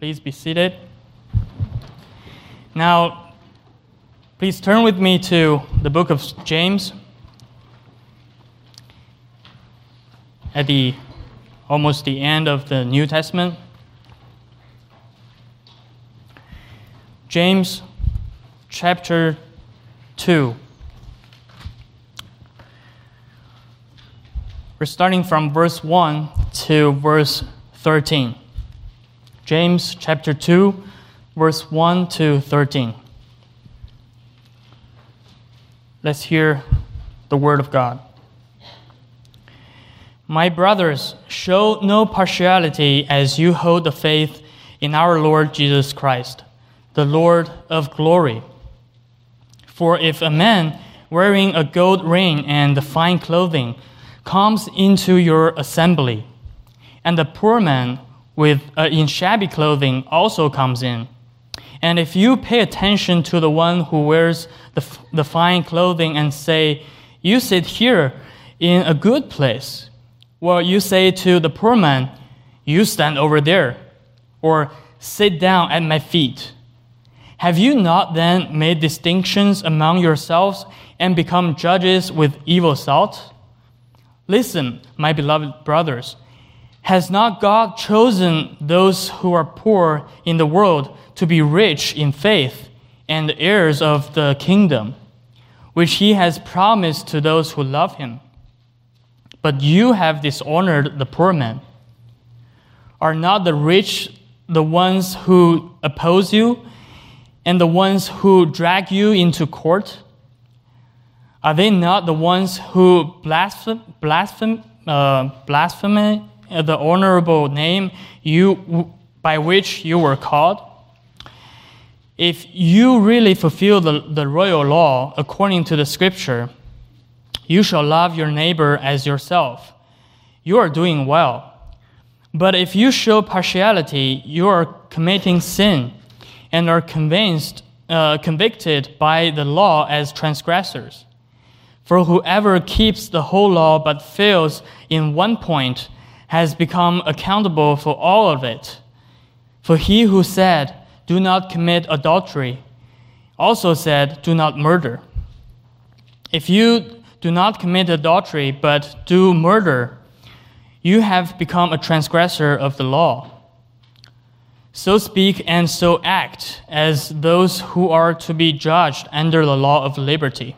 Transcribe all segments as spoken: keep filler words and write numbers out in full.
please be seated. Now, please turn with me to the book of James. At the almost the end of the New Testament. James chapter two. We're starting from verse one to verse thirteen. James chapter two, verse one to thirteen. Let's hear the word of God. My brothers, show no partiality as you hold the faith in our Lord Jesus Christ, the Lord of glory. For if a man wearing a gold ring and fine clothing comes into your assembly, and the poor man with uh, in shabby clothing also comes in, and if you pay attention to the one who wears the, the fine clothing and say, "You sit here in a good place," well, you say to the poor man, "You stand over there," or "Sit down at my feet." Have you not then made distinctions among yourselves and become judges with evil thoughts? Listen, my beloved brothers, has not God chosen those who are poor in the world to be rich in faith and heirs of the kingdom, which he has promised to those who love him? But you have dishonored the poor man. Are not the rich the ones who oppose you and the ones who drag you into court? Are they not the ones who blaspheme, blaspheme, uh, blaspheme the honorable name you by which you were called? If you really fulfill the, the royal law according to the scripture, you shall love your neighbor as yourself. You are doing well. But if you show partiality, you are committing sin and are convinced, uh, convicted by the law as transgressors. For whoever keeps the whole law but fails in one point has become accountable for all of it. For he who said, "Do not commit adultery," also said, "Do not murder." If you do not commit adultery, but do murder, you have become a transgressor of the law. So speak and so act as those who are to be judged under the law of liberty.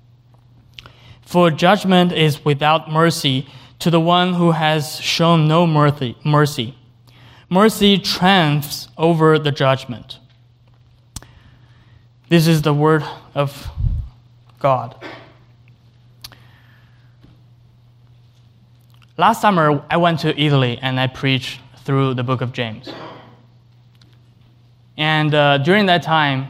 For judgment is without mercy to the one who has shown no mercy. Mercy, mercy triumphs over the judgment. This is the word of God. Last summer, I went to Italy and I preached through the book of James. And uh, during that time,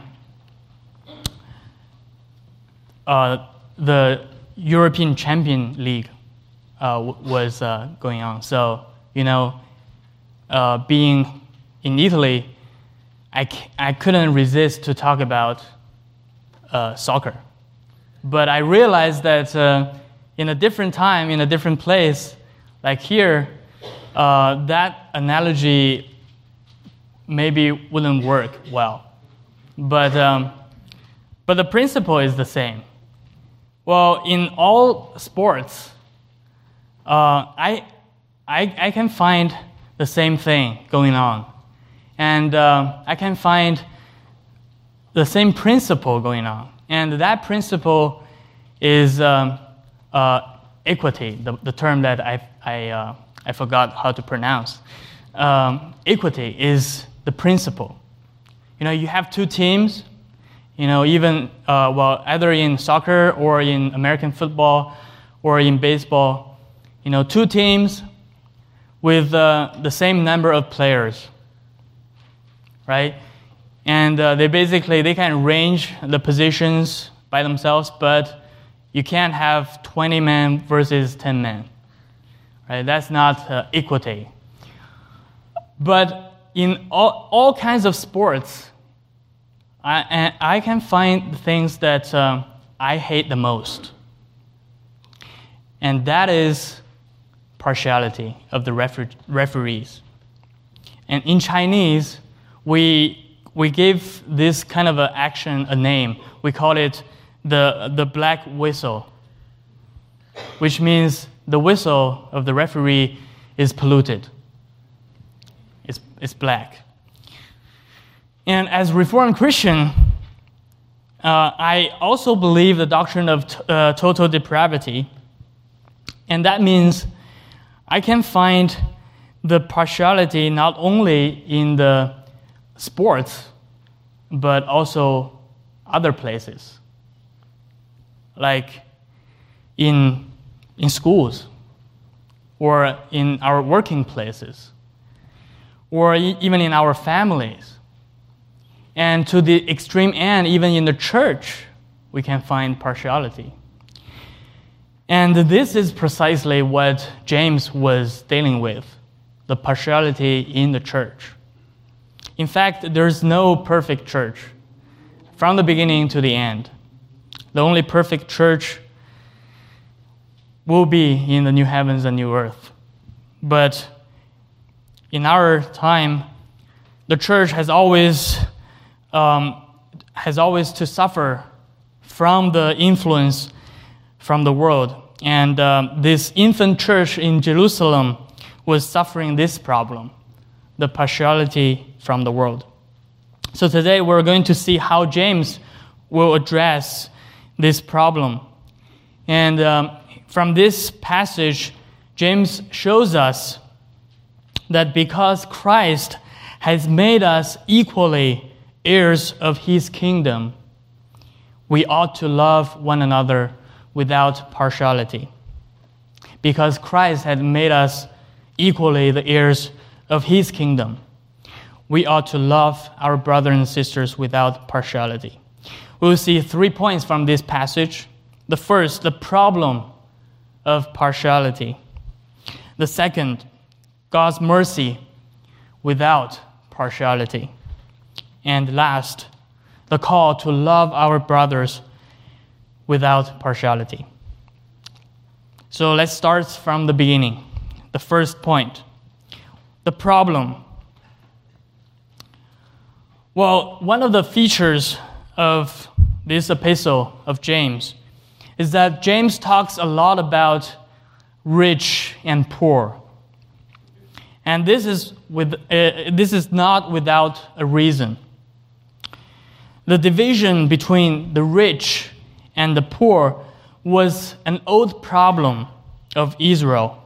uh, the European Champion League uh, w- was uh, going on. So, you know, uh, being in Italy, I, c- I couldn't resist to talk about uh, soccer. But I realized that uh, in a different time, in a different place, like here, uh, that analogy maybe wouldn't work well. But, um, but the principle is the same. Well, in all sports, uh, I, I, I can find the same thing going on. And uh, I can find the same principle going on. And that principle is um, uh, equity, the, the term that I I, uh, I forgot how to pronounce. Um, equity is the principle. You know, you have two teams, you know, even, uh, well, either in soccer or in American football or in baseball, you know, two teams with uh, the same number of players, right? And uh, they basically, they can arrange the positions by themselves, but you can't have twenty men versus ten men. Right? That's not uh, equity. But in all, all kinds of sports, I, I can find things that uh, I hate the most. And that is partiality of the refer- referees. And in Chinese, we we gave this kind of an action a name. We call it the the black whistle, which means the whistle of the referee is polluted. It's it's black. And as Reformed Christian, uh, I also believe the doctrine of t- uh, total depravity, and that means I can find the partiality not only in the sports, but also other places, like in in schools, or in our working places, or e- even in our families. And to the extreme end, even in the church, we can find partiality. And this is precisely what James was dealing with, the partiality in the church. In fact, there's no perfect church from the beginning to the end. The only perfect church will be in the new heavens and new earth. But in our time, the church has always um, has always to suffer from the influence from the world. And um, this infant church in Jerusalem was suffering this problem, the partiality from the world. So today we're going to see how James will address this problem. And um, from this passage, James shows us that because Christ has made us equally heirs of his kingdom, we ought to love one another without partiality. Because Christ had made us equally the heirs of his kingdom, we ought to love our brothers and sisters without partiality. We will see three points from this passage. The first, the problem of partiality. The second, God's mercy without partiality. And last, the call to love our brothers without partiality. So let's start from the beginning. The first point, the problem. Well, one of the features of this epistle of James is that James talks a lot about rich and poor. And this is with uh, this is not without a reason. The division between the rich and the poor was an old problem of Israel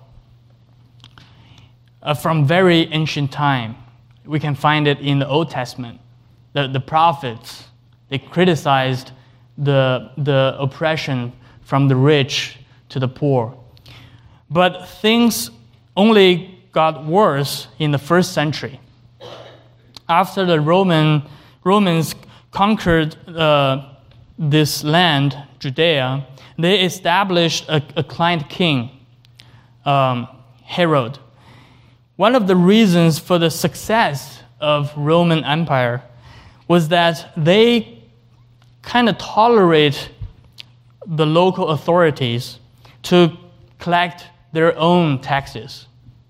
uh, from very ancient time. We can find it in the Old Testament. The, the prophets, they criticized the, the oppression from the rich to the poor. But things only got worse in the first century. After the Roman Romans conquered uh, this land, Judea, they established a, a client king, um, Herod. One of the reasons for the success of Roman Empire was that they kind of tolerate the local authorities to collect their own taxes.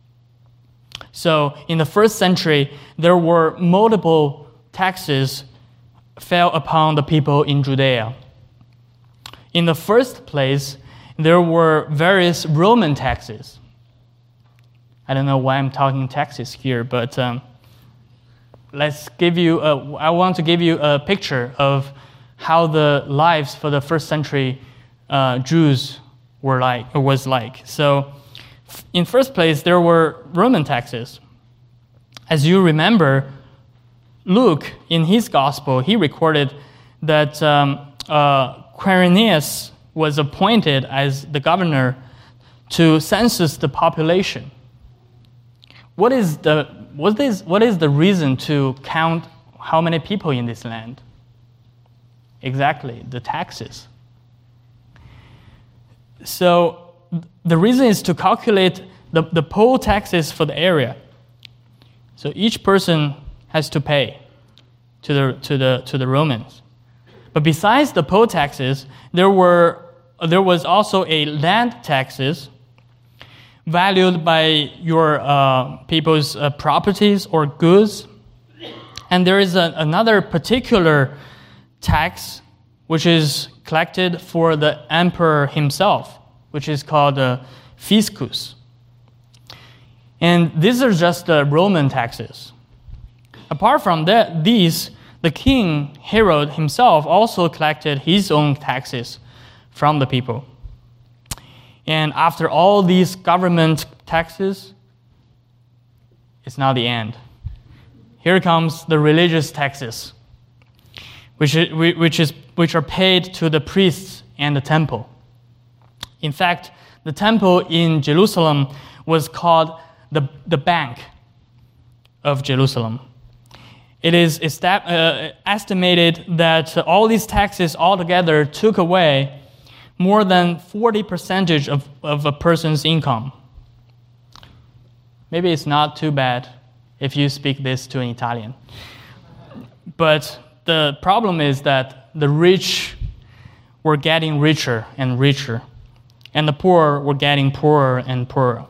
So in the first century, there were multiple taxes fell upon the people in Judea. In the first place, there were various Roman taxes. I don't know why I'm talking taxes here, but um, let's give you. A, I want to give you a picture of how the lives for the first century uh, Jews were like, or was like. So, in first place, there were Roman taxes. As you remember, Luke, in his gospel, he recorded that um, uh, Quirinius was appointed as the governor to census the population. What is the what is what is the reason to count how many people in this land? Exactly, the taxes. So the reason is to calculate the, the poll taxes for the area. So each person has to pay to the to the to the Romans. But besides the poll taxes, there were there was also a land taxes valued by your uh, people's uh, properties or goods, And there is a, another particular tax which is collected for the emperor himself, which is called the fiscus. And these are just the Roman taxes. Apart from that, these, the king Herod himself also collected his own taxes from the people. And after all these government taxes, it's not the end. Here comes the religious taxes, which is, which is which are paid to the priests and the temple. In fact, the temple in Jerusalem was called the, the Bank of Jerusalem. It is estab- uh, estimated that all these taxes altogether took away more than forty percent of, of a person's income. Maybe it's not too bad if you speak this to an Italian. But the problem is that the rich were getting richer and richer, and the poor were getting poorer and poorer.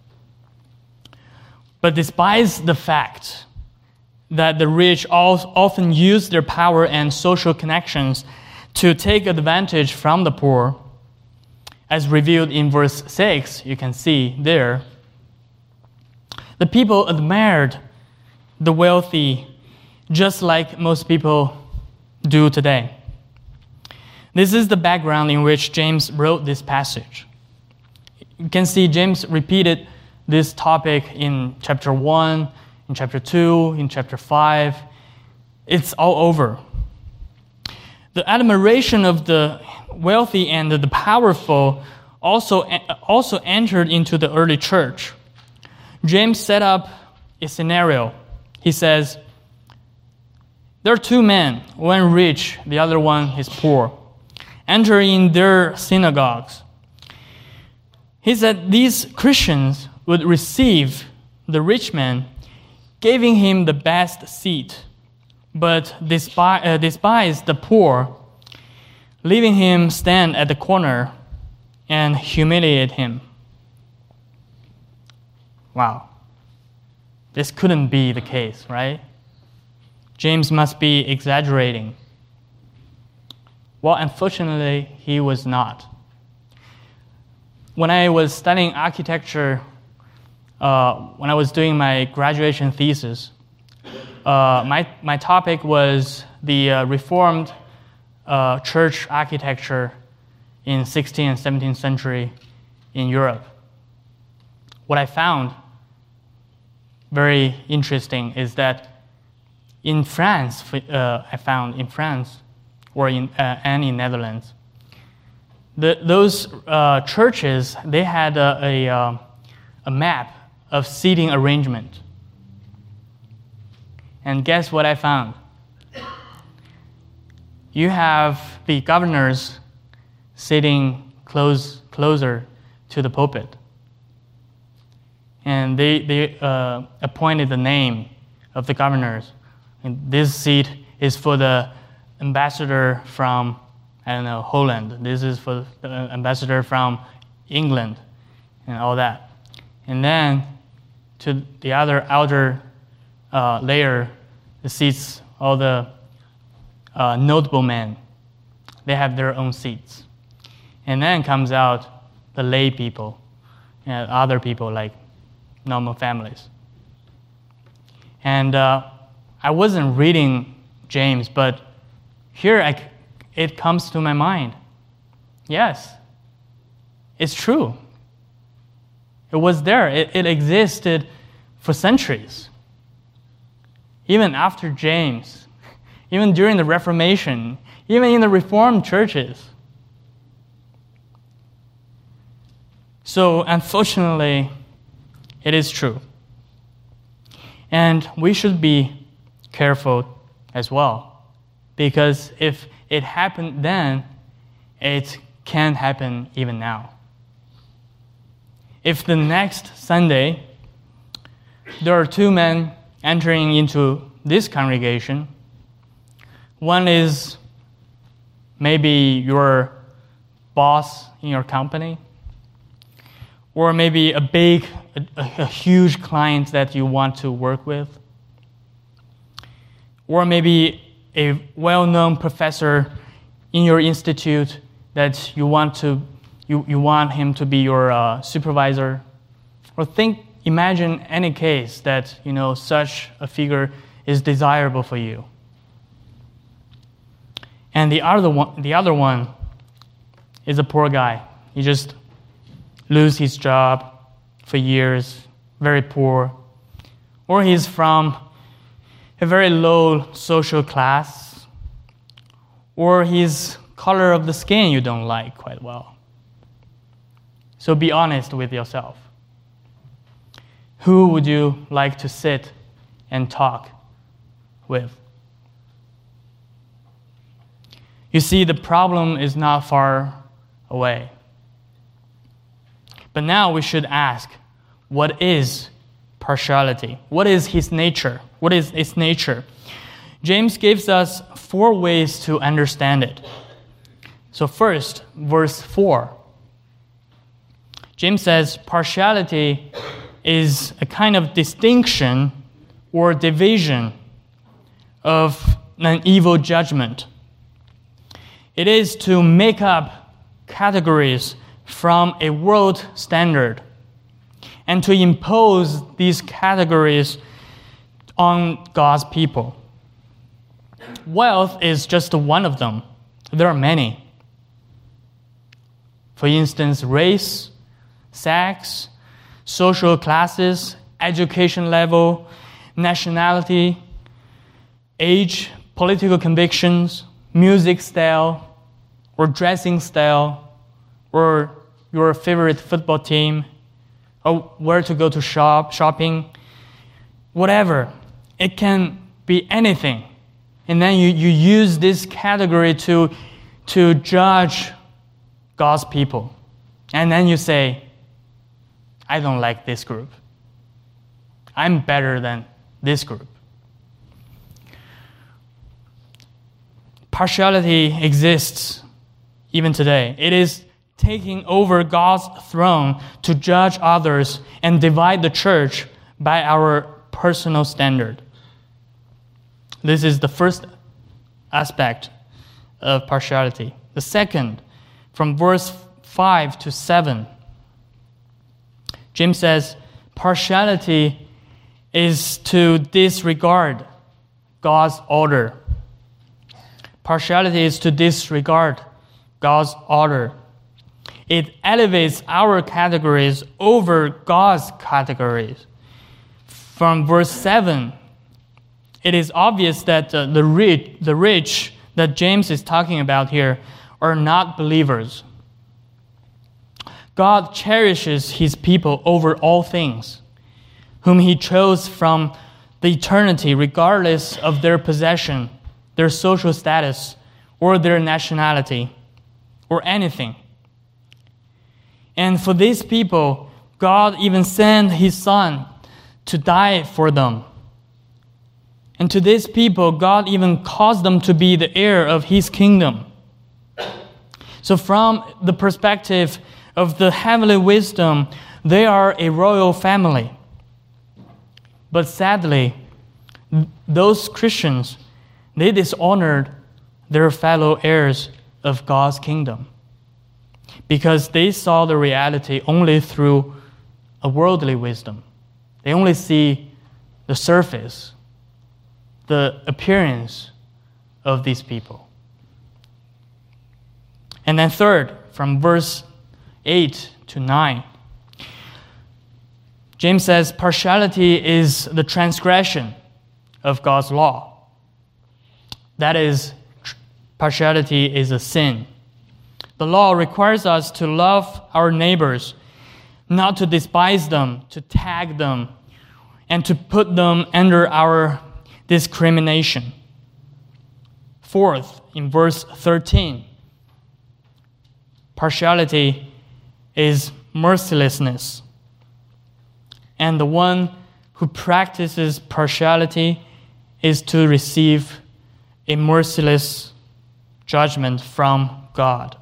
But despite the fact that the rich often use their power and social connections to take advantage from the poor, as revealed in verse six, you can see there, the people admired the wealthy just like most people do today. This is the background in which James wrote this passage. You can see James repeated this topic in chapter one, in chapter two, in chapter five. It's all over. The admiration of the wealthy and the powerful also, also entered into the early church. James set up a scenario. He says, there are two men, one rich, the other one is poor, entering their synagogues. He said these Christians would receive the rich man, giving him the best seat, but despise, uh, despise the poor, leaving him stand at the corner and humiliate him. Wow. This couldn't be the case, right? James must be exaggerating. Well, unfortunately, he was not. When I was studying architecture, uh, when I was doing my graduation thesis, uh, my, my topic was the uh, Reformed uh, church architecture in sixteenth and seventeenth century in Europe. What I found very interesting is that in France, uh, I found in France, or in uh, and in Netherlands, the, those uh, churches, they had a, a, uh, a map of seating arrangement. And guess what I found? You have the governors sitting close, closer to the pulpit. And they, they uh, appointed the name of the governors. And this seat is for the ambassador from, I don't know, Holland. This is for the ambassador from England and all that. And then to the other outer uh, layer, the seats, all the uh, notable men. They have their own seats. And then comes out the lay people and other people like normal families. And uh, I wasn't reading James, but here I, it comes to my mind. Yes, it's true. It was there. It, it existed for centuries. Even after James, even during the Reformation, even in the Reformed churches. So, unfortunately, it is true. And we should be careful as well, because if it happened then, it can happen even now. If the next Sunday, there are two men entering into this congregation, one is maybe your boss in your company, or maybe a big, a, a huge client that you want to work with, or maybe a well-known professor in your institute that you want to you, you want him to be your uh, supervisor. Or think, imagine any case that, you know, such a figure is desirable for you. And the other one, the other one is a poor guy. He just lose his job for years, very poor. Or he's from a very low social class. Or his color of the skin you don't like quite well. So be honest with yourself. Who would you like to sit and talk with? You see, the problem is not far away. But now we should ask, what is partiality? What is his nature? What is its nature? James gives us four ways to understand it. So first, verse four. James says partiality is a kind of distinction or division of an evil judgment. It is to make up categories from a world standard and to impose these categories on God's people. Wealth is just one of them. There are many. For instance, race, sex, social classes, education level, nationality, age, political convictions, music style, or dressing style, or your favorite football team, or where to go to shop, shopping, whatever. It can be anything. And then you, you use this category to, to judge God's people. And then you say, I don't like this group. I'm better than this group. Partiality exists even today. It is taking over God's throne to judge others and divide the church by our personal standard. This is the first aspect of partiality. The second, from verse five to seven, James says, partiality is to disregard God's order. Partiality is to disregard God's order. It elevates our categories over God's categories. From verse seven, it is obvious that uh, the rich, the rich that James is talking about here are not believers. God cherishes his people over all things, whom he chose from the eternity, regardless of their possession, their social status, or their nationality, or anything. And for these people, God even sent his Son to die for them. And to these people, God even caused them to be the heir of his kingdom. So from the perspective of the heavenly wisdom, they are a royal family. But sadly, those Christians, they dishonored their fellow heirs of God's kingdom because they saw the reality only through a worldly wisdom. They only see the surface, the appearance of these people. And then third, from verse eight to nine, James says partiality is the transgression of God's law. That is, partiality is a sin. The law requires us to love our neighbors, not to despise them, to tag them, and to put them under our discrimination. Fourth, in verse thirteen, partiality is mercilessness. And the one who practices partiality is to receive a merciless judgment from God.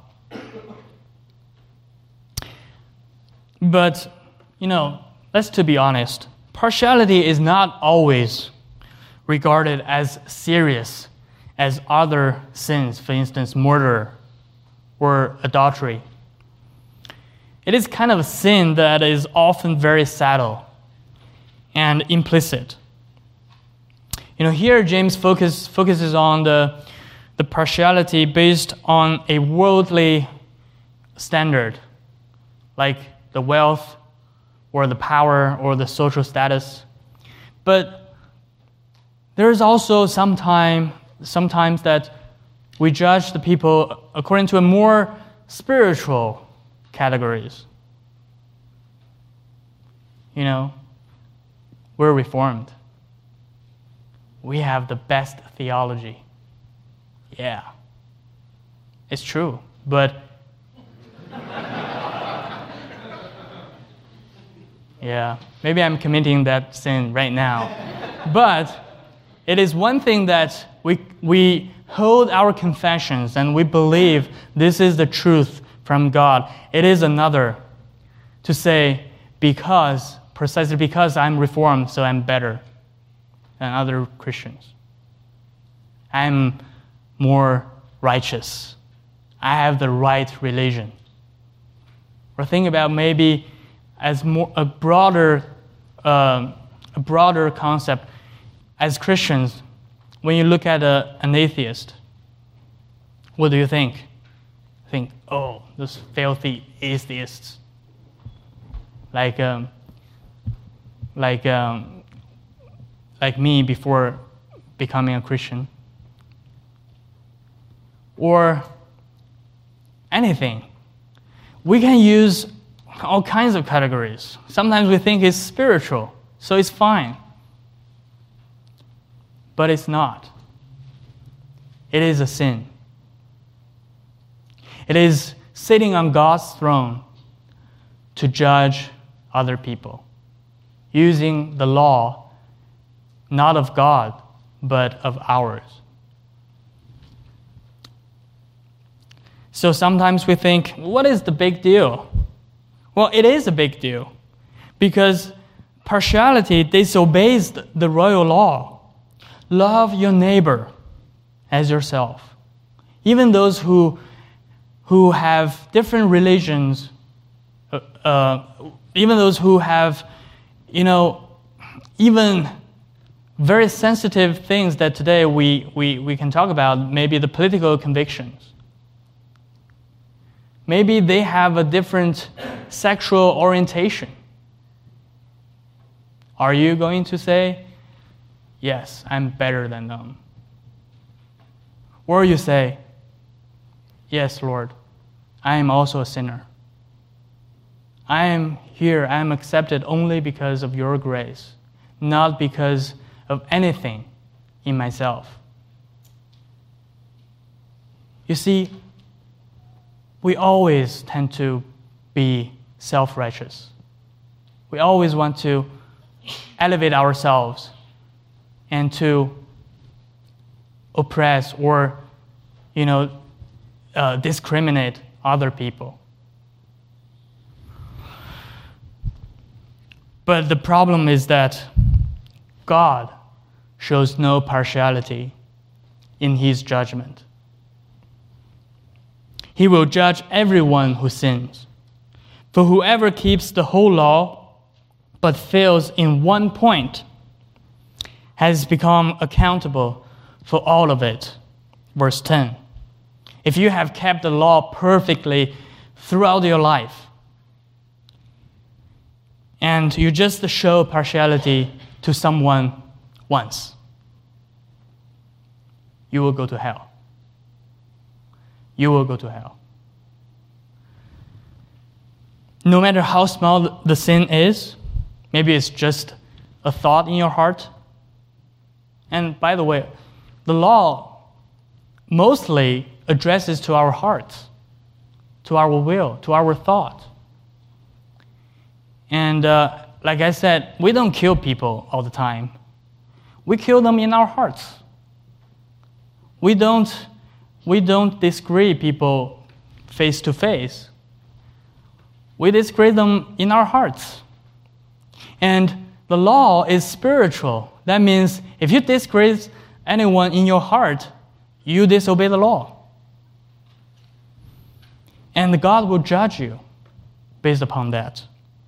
But, you know, let's to be honest, partiality is not always regarded as serious as other sins, for instance, murder or adultery. It is kind of a sin that is often very subtle and implicit. You know, here James focus, focuses on the, the partiality based on a worldly standard, like the wealth or the power or the social status. But there is also sometime, sometimes that we judge the people according to a more spiritual categories. You know, we're Reformed. We have the best theology. Yeah, it's true, but yeah, maybe I'm committing that sin right now. But it is one thing that we we hold our confessions and we believe this is the truth from God. It is another to say, because, precisely because I'm Reformed, so I'm better than other Christians. I'm more righteous. I have the right religion. Or think about maybe as more a broader, uh, a broader concept. As Christians, when you look at a, an atheist, what do you think? Think, oh, those filthy atheists. Like, um, like, um, like me before becoming a Christian. Or anything. We can use all kinds of categories. Sometimes we think it's spiritual, so it's fine. But it's not. It is a sin. It is sitting on God's throne to judge other people, using the law not of God, but of ours. So sometimes we think, what is the big deal? Well, it is a big deal, because partiality disobeys the royal law. Love your neighbor as yourself. Even those who who have different religions, uh, uh, even those who have, you know, even very sensitive things that today we, we, we can talk about, maybe the political convictions. Maybe they have a different sexual orientation. Are you going to say, yes, I'm better than them? Or you say, yes, Lord, I am also a sinner. I am here, I am accepted only because of your grace, not because of anything in myself. You see, we always tend to be self-righteous. We always want to elevate ourselves and to oppress or, you know, uh, discriminate other people. But the problem is that God shows no partiality in his judgment. He will judge everyone who sins. For whoever keeps the whole law but fails in one point has become accountable for all of it. Verse ten. If you have kept the law perfectly throughout your life, and you just show partiality to someone once, you will go to hell. You will go to hell. No matter how small the sin is, maybe it's just a thought in your heart. And by the way, the law mostly addresses to our hearts, to our will, to our thought. And uh, like I said, we don't kill people all the time. We kill them in our hearts. We don't, we don't disagree people face to face. We disagree them in our hearts. And the law is spiritual. That means if you disgrace anyone in your heart, you disobey the law. And God will judge you based upon that.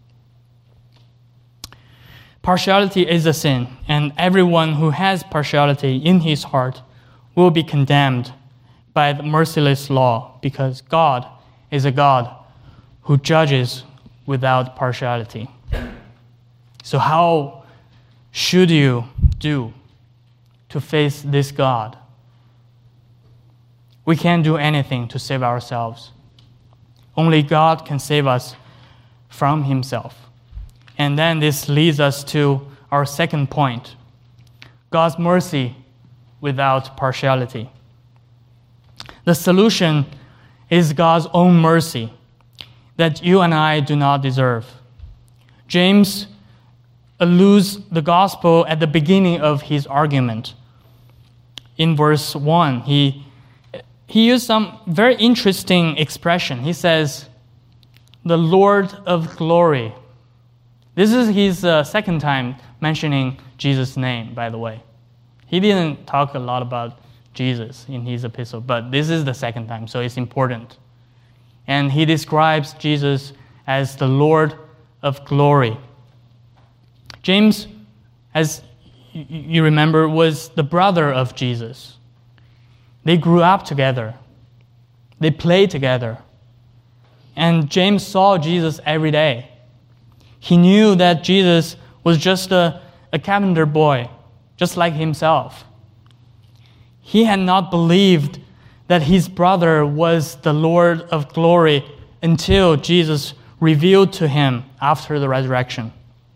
Partiality is a sin, and everyone who has partiality in his heart will be condemned by the merciless law, because God is a God who judges without partiality. So how should you do to face this God? We can't do anything to save ourselves. Only God can save us from himself. And then this leads us to our second point, God's mercy without partiality. The solution is God's own mercy that you and I do not deserve. James alludes the gospel at the beginning of his argument. In verse one, he, he used some very interesting expression. He says, the Lord of glory. This is his uh, second time mentioning Jesus' name, by the way. He didn't talk a lot about Jesus in his epistle, but this is the second time, so it's important. And he describes Jesus as the Lord of glory. James, as you remember, was the brother of Jesus. They grew up together. They played together. And James saw Jesus every day. He knew that Jesus was just a, a carpenter boy, just like himself. He had not believed that his brother was the Lord of glory until Jesus revealed to him after the resurrection.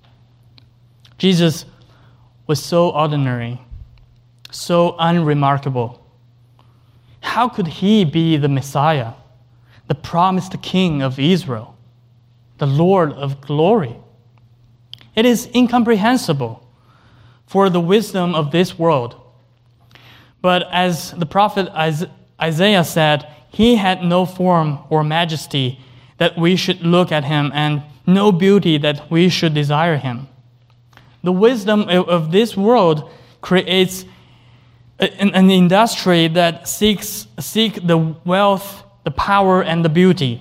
Jesus was so ordinary, so unremarkable. How could he be the Messiah, the promised King of Israel, the Lord of glory? It is incomprehensible for the wisdom of this world. But as the prophet Isaiah said, he had no form or majesty that we should look at him, and no beauty that we should desire him. The wisdom of this world creates an industry that seeks seek the wealth, the power, and the beauty.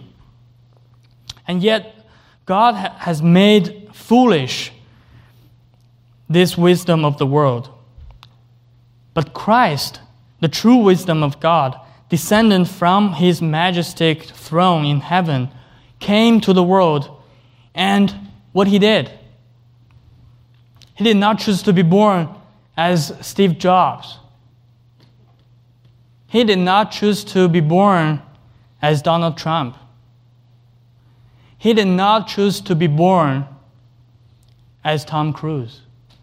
And yet, God has made foolish this wisdom of the world. But Christ, the true wisdom of God, descended from his majestic throne in heaven, came to the world, and what he did? He did not choose to be born as Steve Jobs. He did not choose to be born as Donald Trump. He did not choose to be born as Tom Cruise.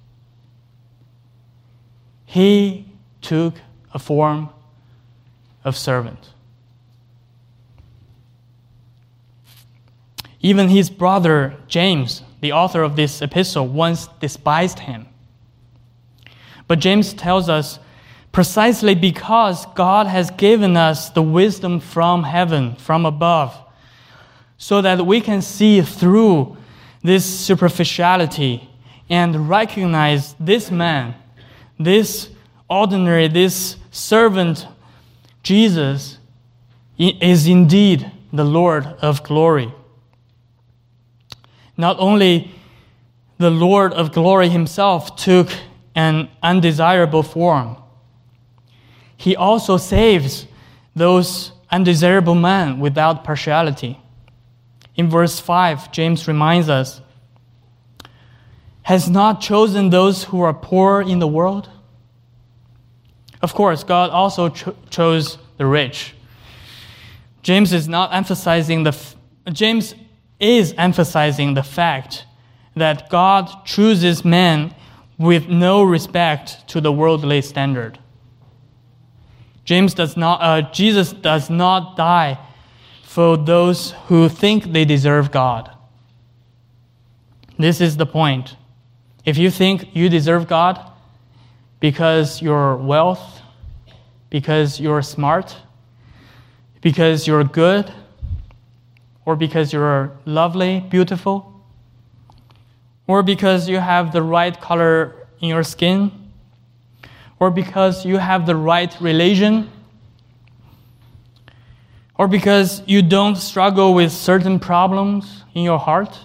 He took a form of servant. Even his brother James, the author of this epistle, once despised him. But James tells us, precisely because God has given us the wisdom from heaven, from above, so that we can see through this superficiality and recognize this man, this ordinary, this servant, Jesus, is indeed the Lord of glory. Not only the Lord of glory himself took an undesirable form, he also saves those undesirable men without partiality. In verse five, James reminds us, has not chosen those who are poor in the world? Of course, God also cho- chose the rich. James is not emphasizing the, f- James is emphasizing the fact that God chooses men with no respect to the worldly standard. James does not, uh, Jesus does not die for those who think they deserve God. This is the point. If you think you deserve God because you're wealth, because you're smart, because you're good, or because you're lovely, beautiful, or because you have the right color in your skin, or because you have the right religion, or because you don't struggle with certain problems in your heart,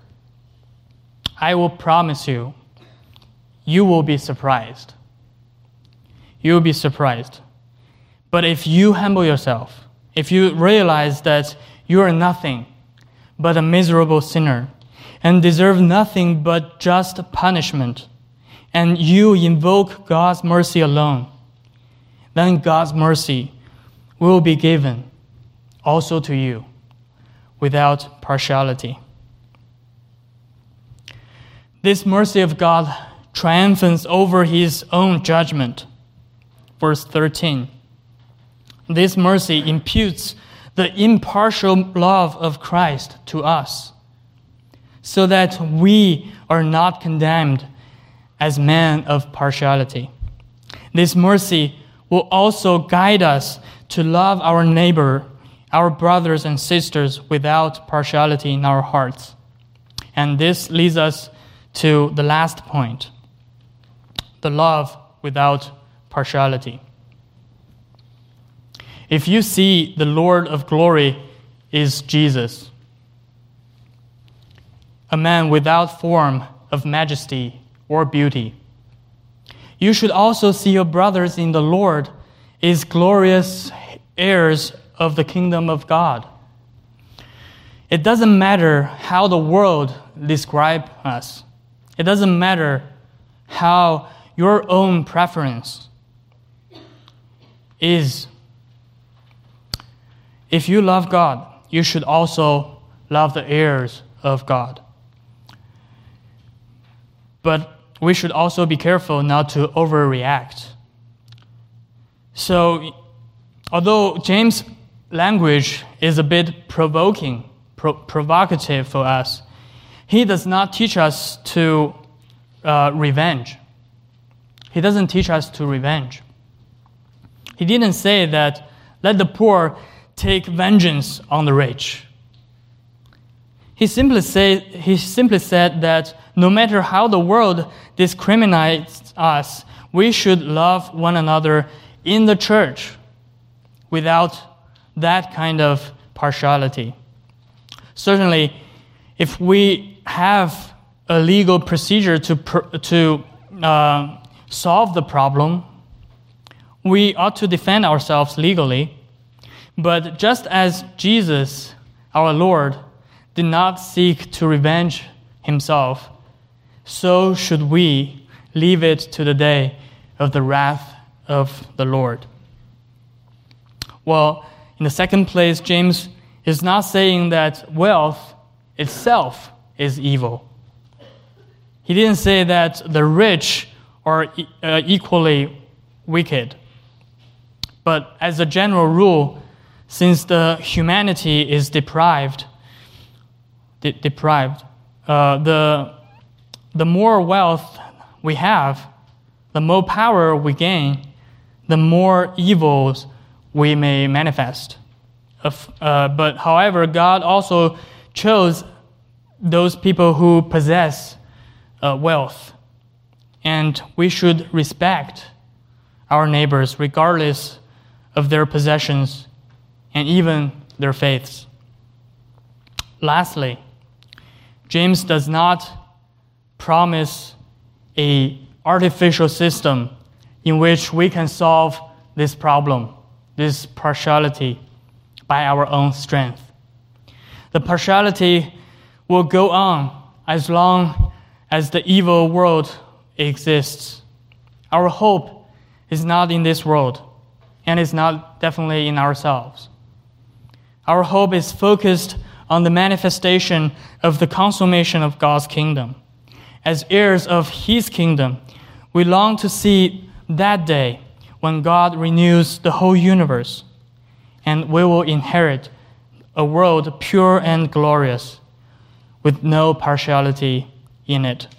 I will promise you, you will be surprised. You will be surprised. But if you humble yourself, if you realize that you are nothing but a miserable sinner and deserve nothing but just punishment, and you invoke God's mercy alone, then God's mercy will be given also to you without partiality. This mercy of God triumphs over his own judgment. Verse thirteen. This mercy imputes the impartial love of Christ to us, so that we are not condemned as men of partiality. This mercy will also guide us to love our neighbor, our brothers and sisters, without partiality in our hearts. And this leads us to the last point, the love without partiality. If you see the Lord of glory is Jesus, a man without form of majesty or beauty, you should also see your brothers in the Lord as glorious heirs of the kingdom of God. It doesn't matter how the world describes us. It doesn't matter how your own preference is. If you love God, you should also love the heirs of God. But we should also be careful not to overreact. So, although James' language is a bit provoking, pro- provocative for us, he does not teach us to uh, revenge. He doesn't teach us to revenge. He didn't say that, let the poor take vengeance on the rich. He simply said, he simply said that no matter how the world discriminates us, we should love one another in the church without that kind of partiality. Certainly, if we have a legal procedure to, to uh, solve the problem, we ought to defend ourselves legally. But just as Jesus, our Lord, did not seek to revenge himself, so should we leave it to the day of the wrath of the Lord. Well, in the second place, James is not saying that wealth itself is evil. He didn't say that the rich are uh, equally wicked. But as a general rule, since the humanity is deprived, de- deprived, uh, the the more wealth we have, the more power we gain, the more evils we may manifest. Of, uh, but however, God also chose those people who possess uh, wealth, and we should respect our neighbors regardless of their possessions and even their faiths. Lastly, James does not promise an artificial system in which we can solve this problem, this partiality, by our own strength. The partiality will go on as long as the evil world exists. Our hope is not in this world, and is not definitely in ourselves. Our hope is focused on the manifestation of the consummation of God's kingdom. As heirs of his kingdom, we long to see that day when God renews the whole universe, and we will inherit a world pure and glorious, with no partiality in it.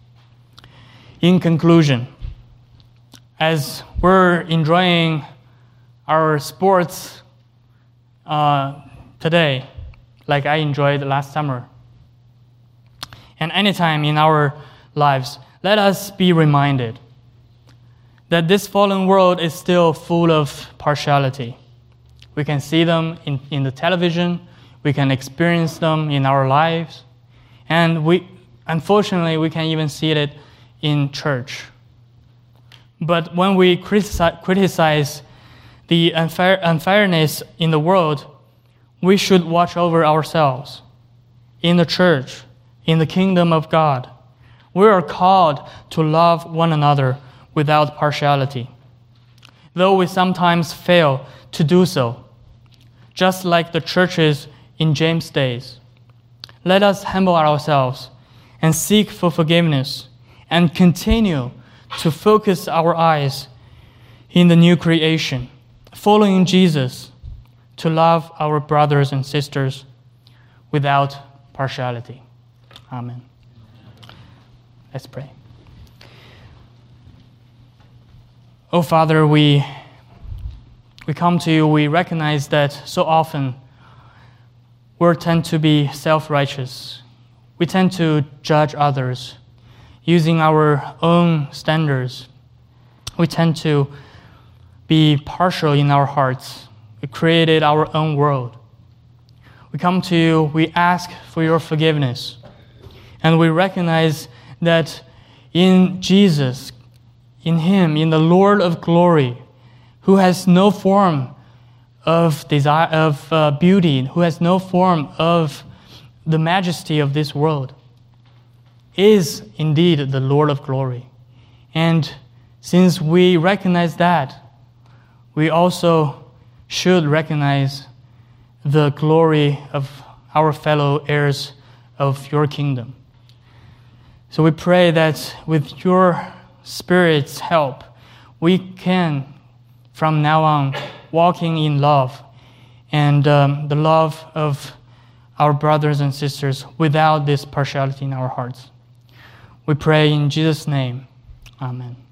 In conclusion, as we're enjoying our sports uh, today, like I enjoyed last summer, and anytime in our lives, let us be reminded that this fallen world is still full of partiality. We can see them in, in the television, we can experience them in our lives, and we, unfortunately, we can even see it in church. But when we criticize, criticize the unfair, unfairness in the world, we should watch over ourselves. In the church, in the kingdom of God, we are called to love one another without partiality, though we sometimes fail to do so, just like the churches in James' days. Let us humble ourselves and seek for forgiveness and continue to focus our eyes in the new creation, following Jesus, to love our brothers and sisters without partiality. Amen. Let's pray. Oh, Father, we, we come to you, we recognize that so often we tend to be self-righteous. We tend to judge others using our own standards. We tend to be partial in our hearts. We created our own world. We come to you, we ask for your forgiveness, and we recognize that in Jesus, in Him, in the Lord of glory, who has no form of desire, of uh, beauty, who has no form of the majesty of this world, is indeed the Lord of glory. And since we recognize that, we also should recognize the glory of our fellow heirs of your kingdom. So we pray that with your Spirit's help, we can, from now on, walking in love and um, the love of our brothers and sisters without this partiality in our hearts. We pray in Jesus' name. Amen.